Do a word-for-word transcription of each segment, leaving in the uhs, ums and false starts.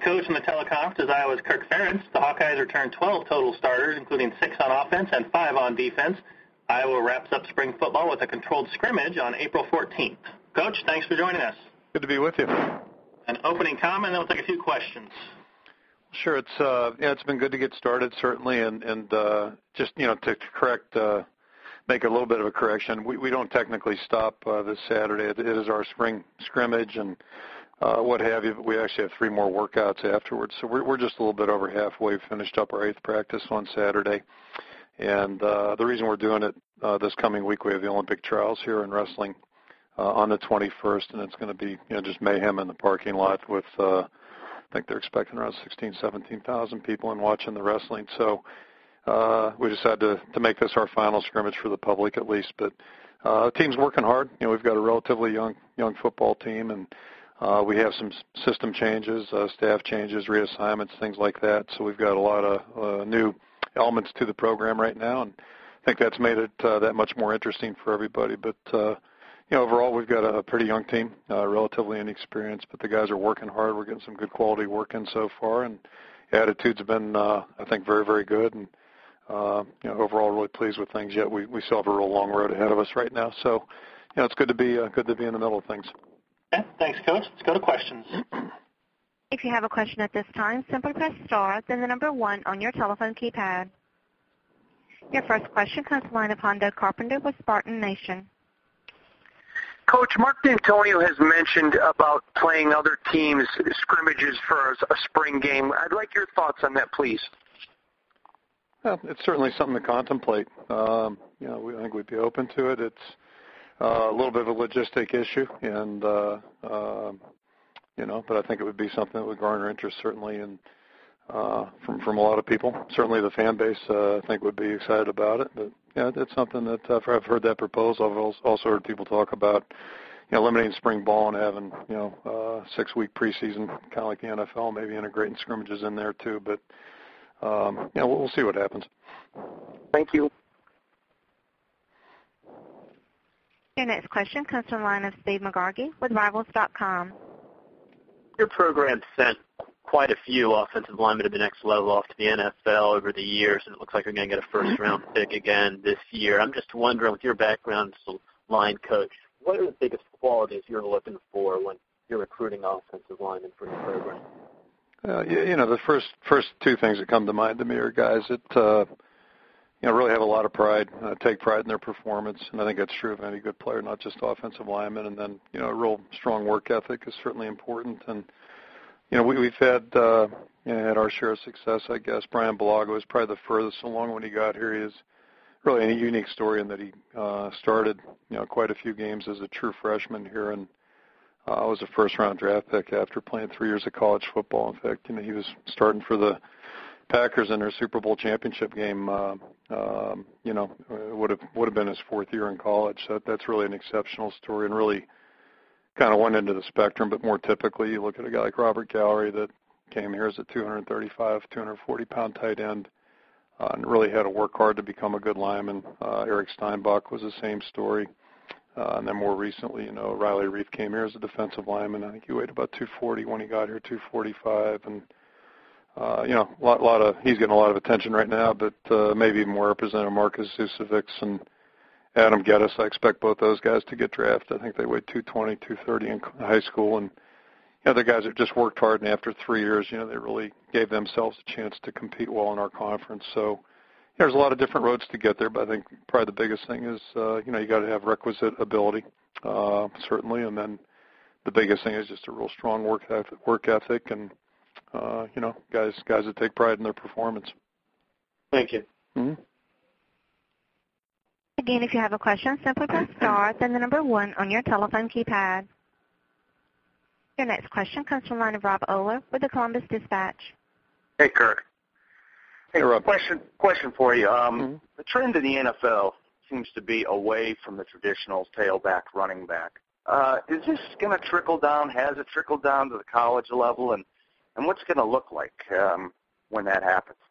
coach in the teleconference is Iowa's Kirk Ferentz. The Hawkeyes returned twelve total starters, including six on offense and five on defense. Iowa wraps up spring football with a controlled scrimmage on April fourteenth. Coach, thanks for joining us. Good to be with you. An opening comment, then we'll take a few questions. Sure, it's uh, yeah, it's been good to get started certainly, and and uh, just you know to correct, uh, make a little bit of a correction. We we don't technically stop uh, this Saturday. It, it is our spring scrimmage and uh, what have you. But we actually have three more workouts afterwards, so we're we're just a little bit over halfway. Finished up our eighth practice on Saturday, and uh, the reason we're doing it uh, this coming week, we have the Olympic trials here in wrestling uh, on the twenty-first, and it's going to be you know just mayhem in the parking lot with. Uh, I think they're expecting around sixteen, seventeen thousand people and watching the wrestling. So uh, we decided to, to make this our final scrimmage for the public at least. But uh, the team's working hard. You know, we've got a relatively young young football team, and uh, we have some system changes, uh, staff changes, reassignments, things like that. So we've got a lot of uh, new elements to the program right now, and I think that's made it uh, that much more interesting for everybody. But uh, You know, overall, we've got a pretty young team, uh, relatively inexperienced, but the guys are working hard. We're getting some good quality work in so far, and the attitudes have been, uh, I think, very, very good. And, uh, you know, overall, really pleased with things. Yet we, we still have a real long road ahead of us right now. So, you know, it's good to be uh, good to be in the middle of things. Okay, thanks, Coach. Let's go to questions. If you have a question at this time, simply press star, then the number one on your telephone keypad. Your first question comes from the line of Hondo Carpenter with Spartan Nation. Coach, Mark D'Antonio has mentioned about playing other teams' scrimmages for a spring game. I'd like your thoughts on that, please. Well, it's certainly something to contemplate. Um, you know, we, I think we'd be open to it. It's uh, a little bit of a logistic issue, and uh, uh, you know, but I think it would be something that would garner interest certainly, and uh, from from a lot of people. Certainly, the fan base uh, I think would be excited about it, but. Yeah, it's something that uh, I've heard that proposal. I've also heard people talk about, you know, eliminating spring ball and having, you know, uh, six-week preseason, kind of like the N F L, maybe integrating scrimmages in there too. But, um, you know, we'll, we'll see what happens. Thank you. Your next question comes from the line of Steve McGargy with Rivals dot com. Your program sent quite a few offensive linemen to the next level off to the N F L over the years, and it looks like you're going to get a first-round pick again this year. I'm just wondering, with your background as a line coach, what are the biggest qualities you're looking for when you're recruiting offensive linemen for your program? Uh, you, you know, the first first two things that come to mind to me are guys that, uh, you know, really have a lot of pride, uh, take pride in their performance, and I think that's true of any good player, not just offensive linemen. And then, you know, a real strong work ethic is certainly important. And You know, we, we've had uh, you know, had our share of success, I guess. Brian Balaga was probably the furthest along when he got here. He is really a unique story in that he uh, started, you know, quite a few games as a true freshman here, and uh, was a first-round draft pick after playing three years of college football. In fact, you know, he was starting for the Packers in their Super Bowl championship game. Uh, um, you know, it would have would have been his fourth year in college. So that's really an exceptional story, and really kind of went into the spectrum, but more typically you look at a guy like Robert Gallery that came here as a two thirty-five, two forty pound tight end uh, and really had to work hard to become a good lineman. Uh, Eric Steinbach was the same story. Uh, and then more recently, you know, Riley Reef came here as a defensive lineman. I think he weighed about two forty when he got here, two forty-five. And, uh, you know, a lot, lot of, he's getting a lot of attention right now, but uh, maybe even more Representative Marcus Zusevics and Adam Geddes. I expect both those guys to get drafted. I think they weighed two twenty, two thirty in high school. And you know, the guys that just worked hard, and after three years, you know, they really gave themselves a chance to compete well in our conference. So yeah, there's a lot of different roads to get there, but I think probably the biggest thing is, uh, you know, you got to have requisite ability, uh, certainly. And then the biggest thing is just a real strong work ethic, work ethic and, uh, you know, guys guys that take pride in their performance. Thank you. Mm-hmm. Again, if you have a question, simply press star, then the number one on your telephone keypad. Your next question comes from the line of Rob Oler with the Columbus Dispatch. Hey, Kirk. Hey, hey Rob. Question, question for you. Um, mm-hmm. The trend in the N F L seems to be away from the traditional tailback, running back. Uh, is this going to trickle down? Has it trickled down to the college level? And, and what's it going to look like um, when that happens?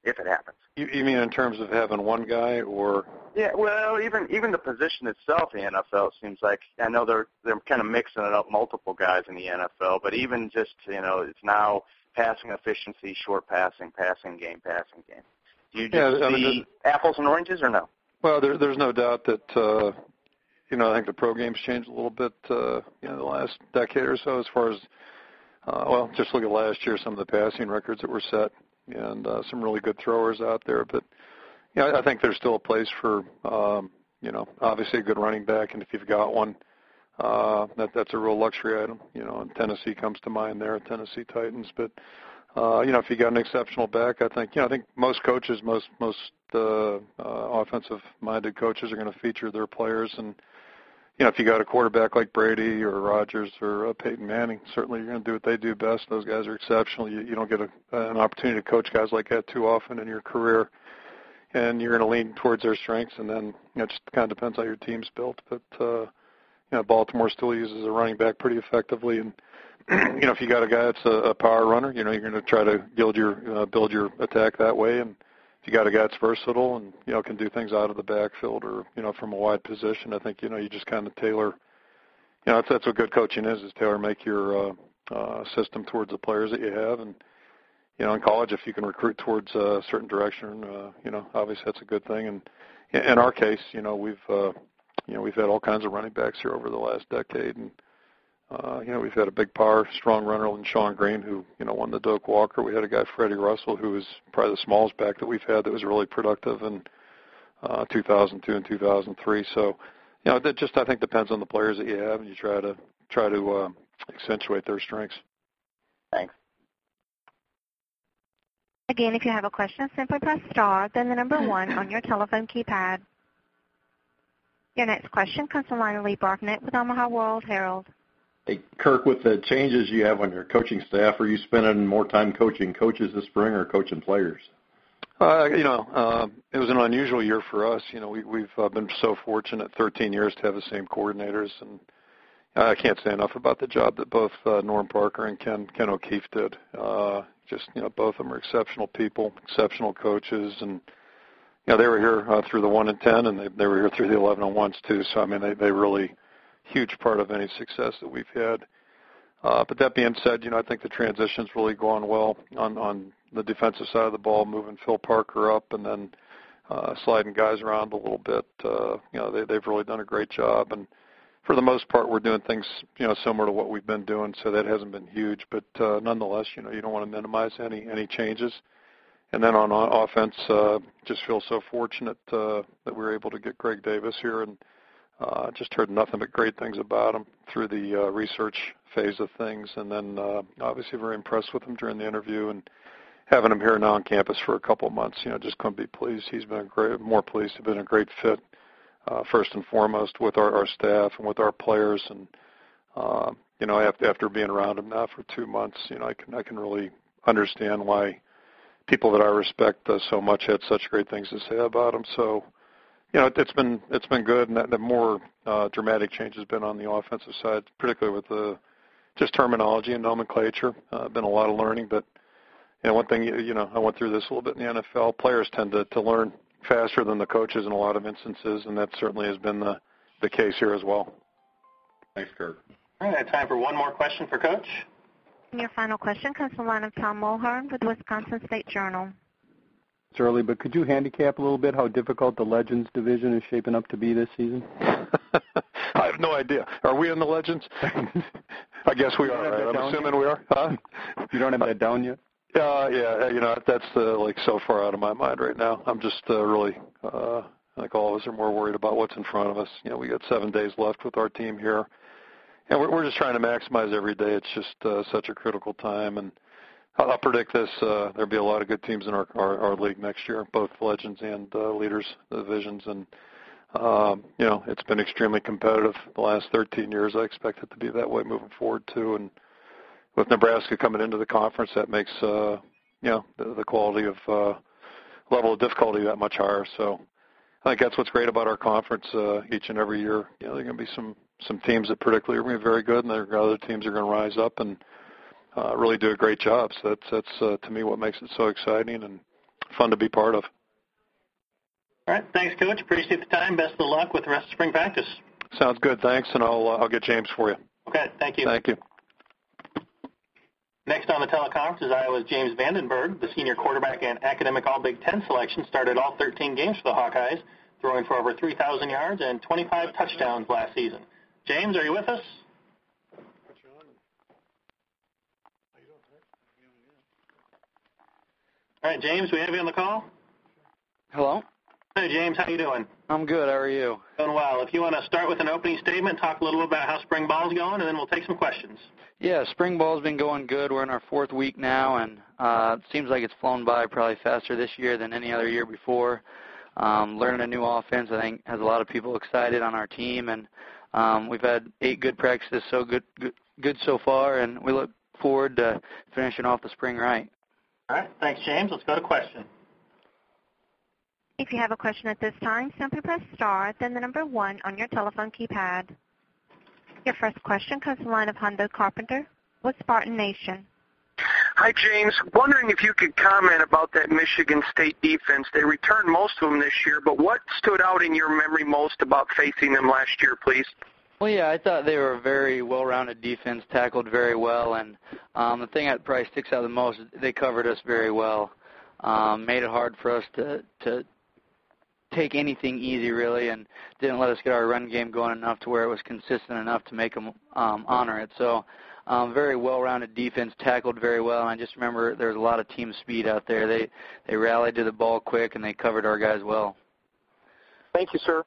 if it happens. You, you mean in terms of having one guy, or? Yeah, well, even even the position itself in the N F L, it seems like, I know they're they're kind of mixing it up, multiple guys in the N F L, but even just, you know, it's now passing efficiency, short passing, passing game, passing game. Do you just yeah, I see mean, apples and oranges, or no? Well, there, there's no doubt that, uh, you know, I think the pro game's changed a little bit, uh, you know, the last decade or so as far as, uh, well, just look at last year, some of the passing records that were set, and uh, some really good throwers out there. But, you know, I think there's still a place for, um, you know, obviously a good running back, and if you've got one, uh, that that's a real luxury item. You know, and Tennessee comes to mind there, Tennessee Titans. But, uh, you know, if you got an exceptional back, I think, you know, I think most coaches, most most uh, uh, offensive-minded coaches are going to feature their players. And, you know, if you got a quarterback like Brady or Rodgers or uh, Peyton Manning, certainly you're going to do what they do best. Those guys are exceptional. You, you don't get a, an opportunity to coach guys like that too often in your career. And you're going to lean towards their strengths, and then, you know, it just kind of depends how your team's built. But, uh, you know, Baltimore still uses a running back pretty effectively. And, you know, if you got a guy that's a, a power runner, you know, you're going to try to build your uh, build your attack that way. And if you got a guy that's versatile and, you know, can do things out of the backfield or, you know, from a wide position, I think, you know, you just kind of tailor, you know, that's, that's what good coaching is, is tailor make your uh, uh, system towards the players that you have. And, you know, in college, if you can recruit towards a certain direction, uh, you know, obviously that's a good thing. And in our case, you know, we've, uh, you know, we've had all kinds of running backs here over the last decade. And, uh, you know, we've had a big power, strong runner in Sean Green, who, you know, won the Doak Walker. We had a guy, Freddie Russell, who was probably the smallest back that we've had that was really productive in uh, two thousand two and two thousand three. So, you know, that just, I think, depends on the players that you have, and you try to, try to uh, accentuate their strengths. Thanks. Again, if you have a question, simply press star, then the number one on your telephone keypad. Your next question comes from the line of Lee Barknett with Omaha World Herald. Hey, Kirk, with the changes you have on your coaching staff, are you spending more time coaching coaches this spring or coaching players? Uh, you know, uh, it was an unusual year for us. You know, we, we've uh, been so fortunate thirteen years to have the same coordinators, and I can't say enough about the job that both uh, Norm Parker and Ken Ken O'Keefe did. Uh, just, you know, both of them are exceptional people, exceptional coaches, and, you know, they were here uh, through the one and ten, and they, they were here through the eleven and ones too. So, I mean, they, they really huge part of any success that we've had. Uh, but that being said, you know, I think the transition's really gone well on, on the defensive side of the ball, moving Phil Parker up and then uh, sliding guys around a little bit. Uh, you know, they, they've really done a great job. And for the most part, we're doing things, you know, similar to what we've been doing, so that hasn't been huge. But uh, nonetheless, you know, you don't want to minimize any, any changes. And then on offense, uh, just feel so fortunate uh, that we were able to get Greg Davis here, and uh, just heard nothing but great things about him through the uh, research phase of things, and then uh, obviously very impressed with him during the interview, and having him here now on campus for a couple of months, you know, just couldn't be pleased. He's been great, more pleased. He's been a great fit, uh, first and foremost, with our, our staff and with our players, and uh, you know, after, after being around him now for two months, you know, I can I can really understand why people that I respect uh, so much had such great things to say about him. So, you know, it, it's been it's been good, and that, the more uh, dramatic change has been on the offensive side, particularly with the just terminology and nomenclature. Uh, been a lot of learning, but you know, one thing, you, you know, I went through this a little bit in the N F L. Players tend to, to learn faster than the coaches in a lot of instances, and that certainly has been the, the case here as well. Thanks, Kirk. All right, time for one more question for Coach. And your final question comes from the line of Tom Mulhern with the Wisconsin State Journal. It's early, but could you handicap a little bit how difficult the Legends division is shaping up to be this season? I have no idea. Are we in the Legends? I guess we are, right? I'm assuming yet? We are. Huh? You don't have that down yet? Uh, yeah, you know, that's uh, like so far out of my mind right now. I'm just uh, really, uh, I think all of us are more worried about what's in front of us. You know, we got seven days left with our team here, and we're, we're just trying to maximize every day. It's just uh, such a critical time, and I'll, I'll predict this. Uh, there'll be a lot of good teams in our, our, our league next year, both Legends and uh, Leaders divisions, and um, you know, it's been extremely competitive the last thirteen years. I expect it to be that way moving forward too, and with Nebraska coming into the conference, that makes uh, you know, the, the quality of uh, level of difficulty that much higher. So I think that's what's great about our conference. Uh, each and every year, you know, there are going to be some some teams that predictably are going to be very good, and there are other teams that are going to rise up and uh, really do a great job. So that's that's uh, to me what makes it so exciting. And fun to be part of. All right. Thanks, Coach. Appreciate the time. Best of luck with the rest of spring practice. Sounds good. Thanks, and I'll uh, I'll get James for you. Okay. Thank you. Thank you. Next on the teleconference is Iowa's James Vandenberg. The senior quarterback and academic All-Big Ten selection started all thirteen games for the Hawkeyes, throwing for over three thousand yards and twenty-five touchdowns last season. James, are you with us? All right, James, we have you on the call. Hello? Hey, James, how you doing? I'm good. How are you? Doing well. If you want to start with an opening statement, talk a little bit about how spring ball's going, and then we'll take some questions. Yeah, spring ball's been going good. We're in our fourth week now, and uh, it seems like it's flown by probably faster this year than any other year before. Um, learning a new offense, I think, has a lot of people excited on our team, and um, we've had eight good practices, so good, good, good so far, and we look forward to finishing off the spring right. All right. Thanks, James. Let's go to question. If you have a question at this time, simply press star, then the number one on your telephone keypad. Your first question comes from the line of Hondo Carpenter with Spartan Nation. Hi, James. Wondering if you could comment about that Michigan State defense. They returned most of them this year, but what stood out in your memory most about facing them last year, please? Well, yeah, I thought they were a very well-rounded defense, tackled very well, and um, the thing that probably sticks out the most is they covered us very well, um, made it hard for us to, to take anything easy, really, and didn't let us get our run game going enough to where it was consistent enough to make them um, honor it. So um, very well-rounded defense, tackled very well, and I just remember there was a lot of team speed out there. They, they rallied to the ball quick, and they covered our guys well. Thank you, sir.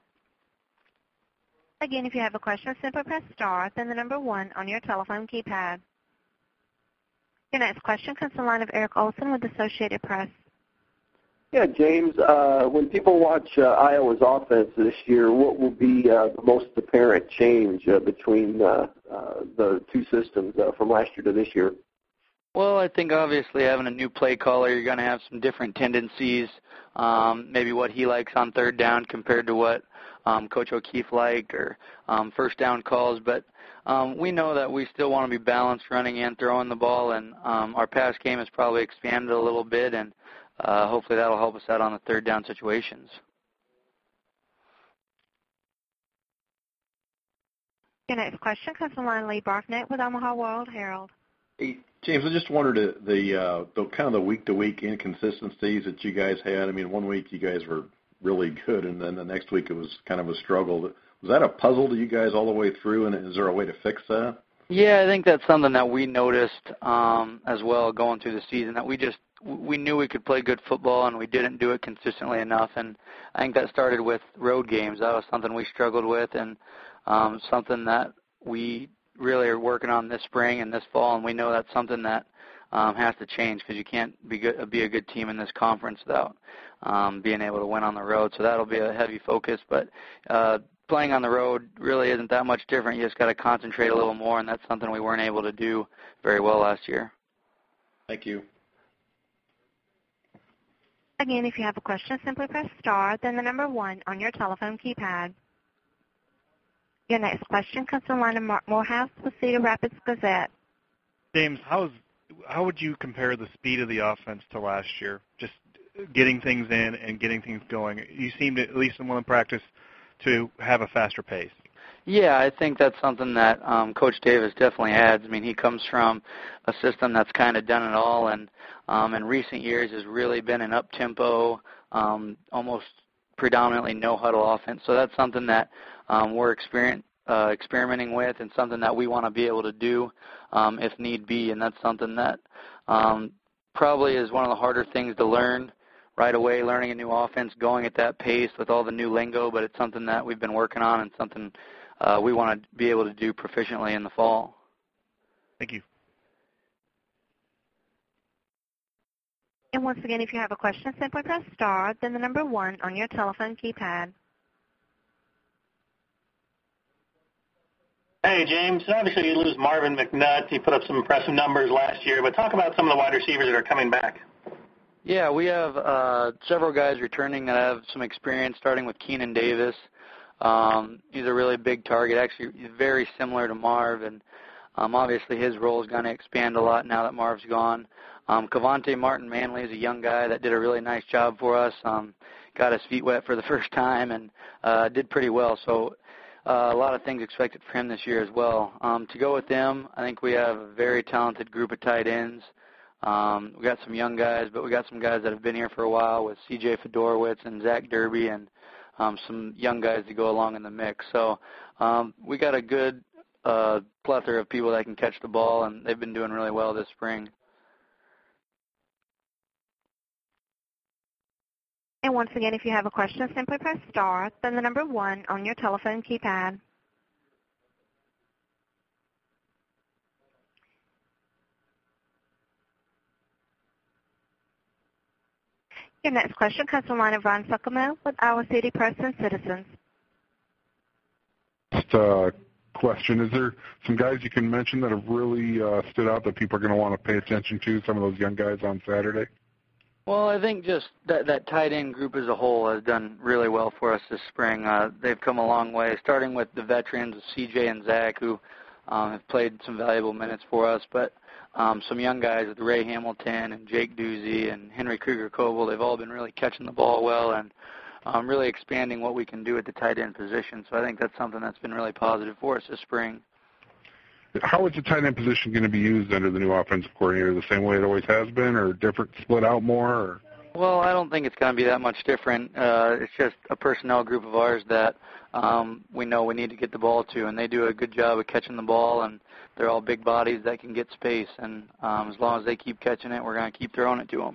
Again, if you have a question, simply press star, then the number one on your telephone keypad. Your next question comes from the line of Eric Olson with Associated Press. Yeah, James, uh, when people watch uh, Iowa's offense this year, what will be uh, the most apparent change uh, between uh, uh, the two systems uh, from last year to this year? Well, I think obviously having a new play caller, you're going to have some different tendencies, um, maybe what he likes on third down compared to what um, Coach O'Keefe liked, or um, first down calls. But um, we know that we still want to be balanced running and throwing the ball, and um, our pass game has probably expanded a little bit, and uh, hopefully that will help us out on the third down situations. Your next question comes from the line of Lee Barknett with Omaha World Herald. Hey, James, I just wondered uh, the uh, the kind of the week-to-week inconsistencies that you guys had. I mean, one week you guys were really good, and then the next week it was kind of a struggle. Was that a puzzle to you guys all the way through, and is there a way to fix that? Yeah, I think that's something that we noticed um, as well going through the season, that we just we knew we could play good football, and we didn't do it consistently enough. And I think that started with road games. That was something we struggled with, and um, something that we really are working on this spring and this fall, and we know that's something that um, has to change, because you can't be good, be a good team in this conference without um, being able to win on the road. So that'll be a heavy focus. But uh, playing on the road really isn't that much different. You just got to concentrate a little more, and that's something we weren't able to do very well last year. Thank you. Again, if you have a question, simply press star, then the number one on your telephone keypad. Your next question comes from the line of Mark Morehouse with Cedar Rapids Gazette. James, how is, how would you compare the speed of the offense to last year? Just getting things in and getting things going. You seemed, at least in one practice, to have a faster pace. Yeah, I think that's something that um, Coach Davis definitely adds. I mean, he comes from a system that's kind of done it all, and um, in recent years has really been an up-tempo, um, almost predominantly no-huddle offense. So that's something that um, we're experiment, uh, experimenting with, and something that we want to be able to do um, if need be. And that's something that um, probably is one of the harder things to learn right away, learning a new offense, going at that pace with all the new lingo. But it's something that we've been working on, and something uh, we want to be able to do proficiently in the fall. Thank you. And once again, if you have a question, simply press star, then the number one on your telephone keypad. Hey, James, obviously you lose Marvin McNutt. He put up some impressive numbers last year, but talk about some of the wide receivers that are coming back. Yeah, we have uh, several guys returning that have some experience, starting with Keenan Davis. Um, he's a really big target, actually very similar to Marv, and Um, obviously, his role is going to expand a lot now that Marv's gone. Um, Cavante Martin-Manley is a young guy that did a really nice job for us. Um, got his feet wet for the first time and uh, did pretty well. So uh, a lot of things expected for him this year as well. Um, to go with them, I think we have a very talented group of tight ends. Um, we got some young guys, but we got some guys that have been here for a while with C J Fedorowicz and Zach Derby and um, some young guys to go along in the mix. So um, we got a good uh, plethora of people that can catch the ball, and they've been doing really well this spring. And once again, if you have a question, simply press star, then the number one on your telephone keypad. Your next question comes from the line of Ron Suckamel with Iowa City Press and Citizens. Just a question. Is there some guys you can mention that have really uh, stood out that people are going to want to pay attention to, some of those young guys on Saturday? Well, I think just that, that tight end group as a whole has done really well for us this spring. Uh, they've come a long way, starting with the veterans of C J and Zach, who um, have played some valuable minutes for us, but um, some young guys with Ray Hamilton and Jake Doozy and Henry Kruger-Koval, they've all been really catching the ball well and um, really expanding what we can do at the tight end position. So I think that's something that's been really positive for us this spring. How is the tight end position going to be used under the new offensive coordinator? The same way it always has been, or different, split out more? Or? Well, I don't think it's going to be that much different. Uh, it's just a personnel group of ours that um, we know we need to get the ball to, and they do a good job of catching the ball, and they're all big bodies that can get space. And um, as long as they keep catching it, we're going to keep throwing it to them.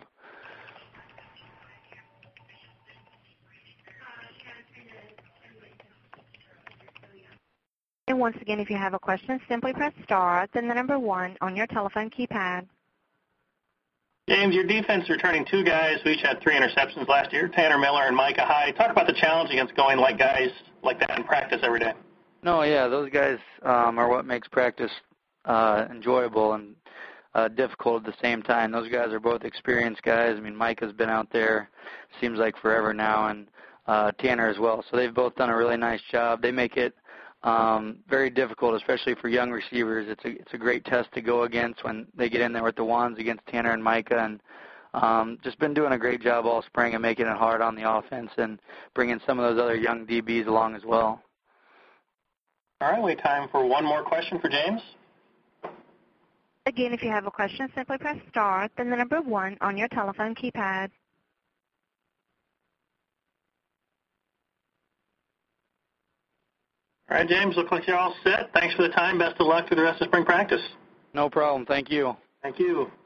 And once again, if you have a question, simply press star, then the number one on your telephone keypad. James, your defense returning two guys who each had three interceptions last year, Tanner Miller and Micah Hyde. Talk about the challenge against going like guys like that in practice every day. No, yeah, those guys um, are what makes practice uh, enjoyable and uh, difficult at the same time. Those guys are both experienced guys. I mean, Micah's been out there, seems like forever now, and uh, Tanner as well. So they've both done a really nice job. They make it Um, very difficult, especially for young receivers. It's a it's a great test to go against when they get in there with the ones against Tanner and Micah, and um, just been doing a great job all spring and making it hard on the offense and bringing some of those other young D Bs along as well. All right, we have time for one more question for James. Again, if you have a question, simply press star, then the number one on your telephone keypad. All right, James, looks like you're all set. Thanks for the time. Best of luck through the rest of spring practice. No problem. Thank you. Thank you.